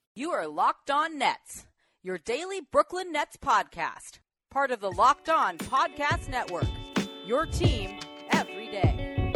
You are Locked On Nets, your daily Brooklyn Nets podcast. Part of the Locked On Podcast Network, your team every day.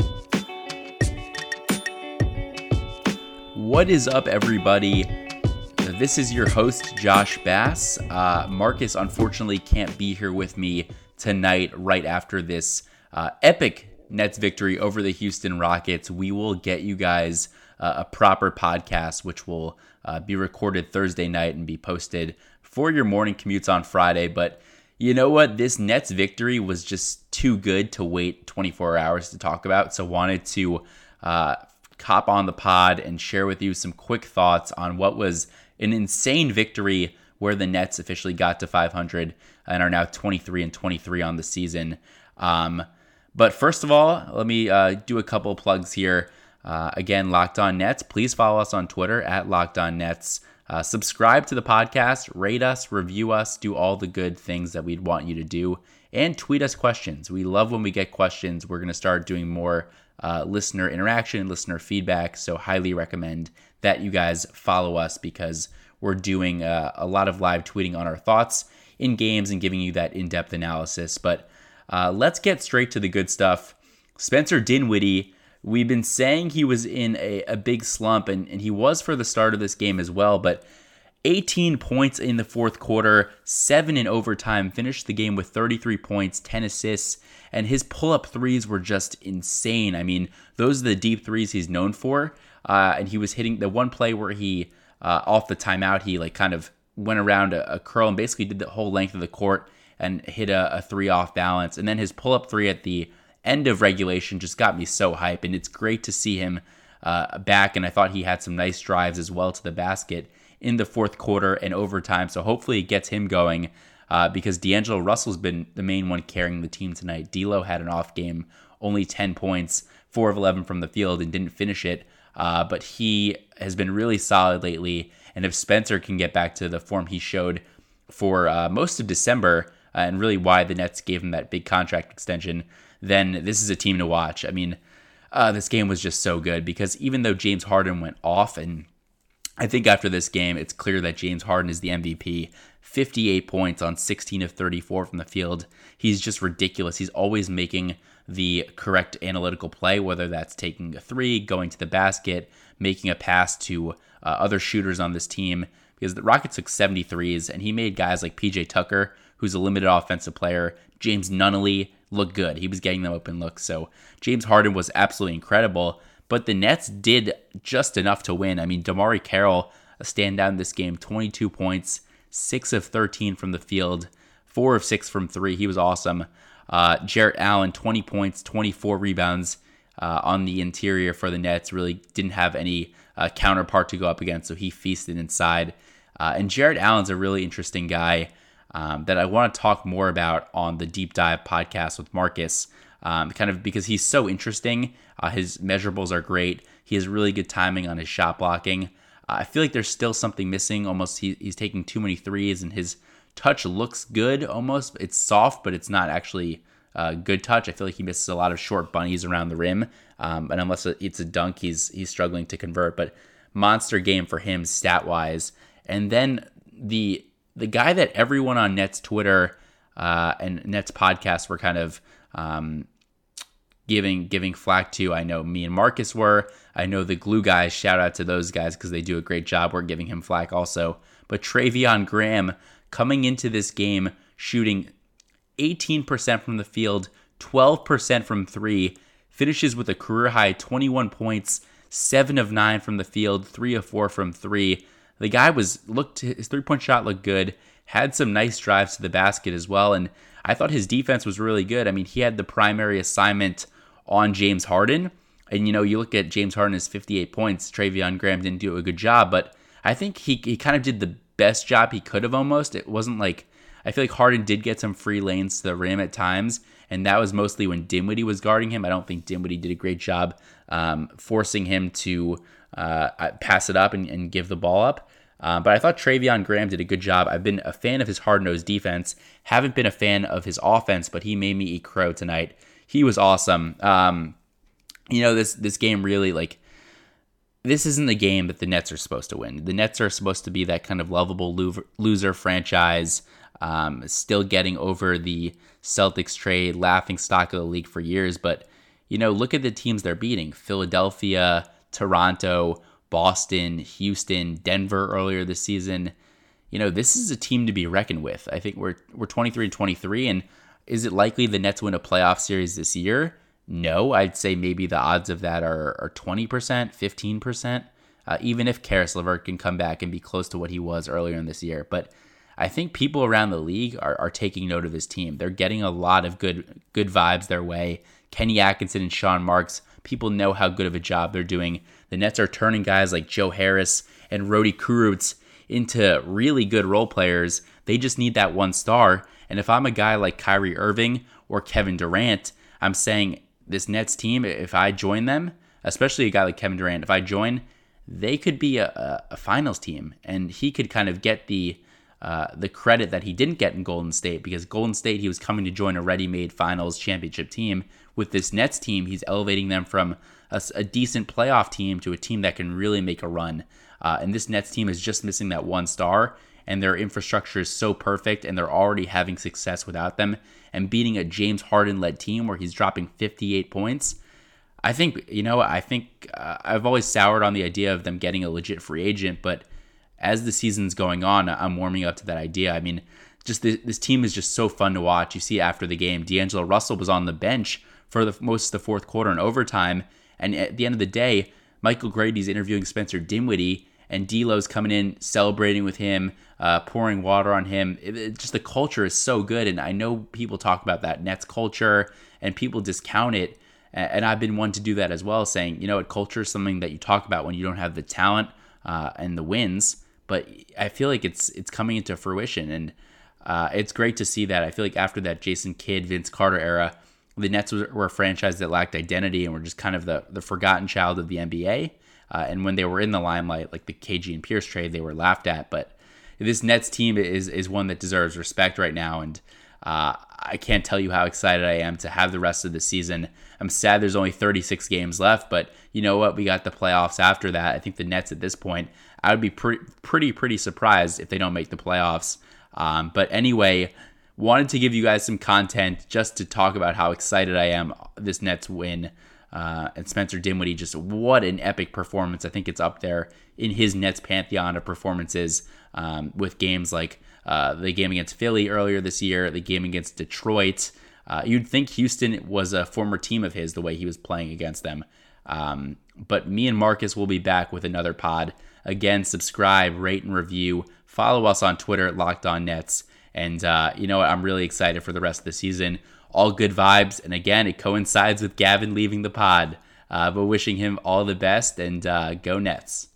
What is up, everybody? This is your host, Josh Bass. Marcus, unfortunately, can't be here with me tonight right after this epic Nets victory over the Houston Rockets. We will get you guys a proper podcast, which will be recorded Thursday night and be posted for your morning commutes on Friday. But you know what? This Nets victory was just too good to wait 24 hours to talk about. So wanted to hop on the pod and share with you some quick thoughts on what was an insane victory where the Nets officially got to 500 and are now 23-23 on the season. But first of all, let me do a couple of plugs here. Again, Locked On Nets. Please follow us on Twitter at Locked On Nets. Subscribe to the podcast, rate us, review us, do all the good things that we'd want you to do, and tweet us questions. We love when we get questions. We're going to start doing more listener interaction, listener feedback, so highly recommend that you guys follow us because we're doing a lot of live tweeting on our thoughts in games and giving you that in-depth analysis. But let's get straight to the good stuff. Spencer Dinwiddie. We've been saying he was in a big slump, and he was for the start of this game as well, but 18 points in the fourth quarter, 7 in overtime, finished the game with 33 points, 10 assists, and his pull-up threes were just insane. I mean, those are the deep threes he's known for, and he was hitting the one play where he, off the timeout, he like kind of went around a curl and basically did the whole length of the court and hit a three off balance, and then his pull-up three at the end of regulation just got me so hype, and it's great to see him back, and I thought he had some nice drives as well to the basket in the fourth quarter and overtime, so hopefully it gets him going because D'Angelo Russell's been the main one carrying the team tonight. D'Lo had an off game, only 10 points, 4 of 11 from the field, and didn't finish it, but he has been really solid lately, and if Spencer can get back to the form he showed for most of December, and really why the Nets gave him that big contract extension, then this is a team to watch. I mean, this game was just so good because even though James Harden went off, and I think after this game, it's clear that James Harden is the MVP. 58 points on 16 of 34 from the field. He's just ridiculous. He's always making the correct analytical play, whether that's taking a three, going to the basket, making a pass to other shooters on this team, because the Rockets took 73s, and he made guys like PJ Tucker, who's a limited offensive player, James Nunnally, look good. He was getting them open looks. So James Harden was absolutely incredible, but the Nets did just enough to win. I mean, DeMarre Carroll, a standout in this game, 22 points, 6 of 13 from the field, 4 of 6 from 3. He was awesome. Jarrett Allen, 20 points, 24 rebounds on the interior for the Nets. Really didn't have any counterpart to go up against, so he feasted inside. And Jarrett Allen's a really interesting guy that I want to talk more about on the Deep Dive podcast with Marcus, kind of because he's so interesting. His measurables are great. He has really good timing on his shot blocking. I feel like there's still something missing. Almost he's taking too many threes, and his touch looks good almost. It's soft, but it's not actually good touch. I feel like he misses a lot of short bunnies around the rim, and unless it's a dunk, he's struggling to convert. But monster game for him stat-wise. And then the guy that everyone on Nets Twitter and Nets podcast were kind of giving flack to. I know me and Marcus were. I know the Glue guys, shout out to those guys because they do a great job. We're giving him flack also. But Treveon Graham coming into this game shooting 18% from the field, 12% from three, finishes with a career high 21 points, 7 of 9 from the field, 3 of 4 from three. The guy his 3-point shot looked good, had some nice drives to the basket as well, and I thought his defense was really good. I mean, he had the primary assignment on James Harden, and you look at James Harden's 58 points, Treveon Graham didn't do a good job, but I think he kind of did the best job he could have almost. It wasn't like, I feel like Harden did get some free lanes to the rim at times, and that was mostly when Dinwiddie was guarding him. I don't think Dinwiddie did a great job forcing him to pass it up and give the ball up. But I thought Treveon Graham did a good job. I've been a fan of his hard-nosed defense. Haven't been a fan of his offense, but he made me eat crow tonight. He was awesome. This game really, this isn't the game that the Nets are supposed to win. The Nets are supposed to be that kind of lovable loser franchise, still getting over the Celtics trade, laughing stock of the league for years. But, look at the teams they're beating. Philadelphia, Toronto, Boston, Houston, Denver earlier this season. This is a team to be reckoned with. I think we're 23-23, and is it likely the Nets win a playoff series this year? No, I'd say maybe the odds of that are 20%, 15%, even if Karis LeVert can come back and be close to what he was earlier in this year. But I think people around the league are taking note of this team. They're getting a lot of good vibes their way. Kenny Atkinson and Sean Marks, people know how good of a job they're doing. The Nets are turning guys like Joe Harris and Rodi Kurucs into really good role players. They just need that one star. And if I'm a guy like Kyrie Irving or Kevin Durant, I'm saying this Nets team, if I join them, especially a guy like Kevin Durant, if I join, they could be a finals team. And he could kind of get the credit that he didn't get in Golden State, because Golden State, he was coming to join a ready-made finals championship team. With this Nets team, he's elevating them from a decent playoff team to a team that can really make a run. And this Nets team is just missing that one star, and their infrastructure is so perfect, and they're already having success without them. And beating a James Harden-led team where he's dropping 58 points, I think I've always soured on the idea of them getting a legit free agent, but as the season's going on, I'm warming up to that idea. I mean, just this team is just so fun to watch. You see after the game, D'Angelo Russell was on the bench for most of the fourth quarter and overtime, and at the end of the day, Michael Grady's interviewing Spencer Dinwiddie, and D'Lo's coming in, celebrating with him, pouring water on him. Just the culture is so good, and I know people talk about that Nets culture, and people discount it, and I've been one to do that as well, saying, culture is something that you talk about when you don't have the talent and the wins, but I feel like it's coming into fruition, and it's great to see that. I feel like after that Jason Kidd, Vince Carter era, the Nets were a franchise that lacked identity and were just kind of the forgotten child of the NBA. And when they were in the limelight, like the KG and Pierce trade, they were laughed at. But this Nets team is one that deserves respect right now. And I can't tell you how excited I am to have the rest of the season. I'm sad there's only 36 games left, but you know what? We got the playoffs after that. I think the Nets at this point, I would be pretty surprised if they don't make the playoffs. But anyway, wanted to give you guys some content just to talk about how excited I am this Nets win. And Spencer Dinwiddie, just what an epic performance. I think it's up there in his Nets pantheon of performances, with games like the game against Philly earlier this year, the game against Detroit. You'd think Houston was a former team of his, the way he was playing against them. But me and Marcus will be back with another pod. Again, subscribe, rate, and review. Follow us on Twitter at Locked On Nets. And you know what? I'm really excited for the rest of the season. All good vibes. And again, it coincides with Gavin leaving the pod. But wishing him all the best, and go Nets.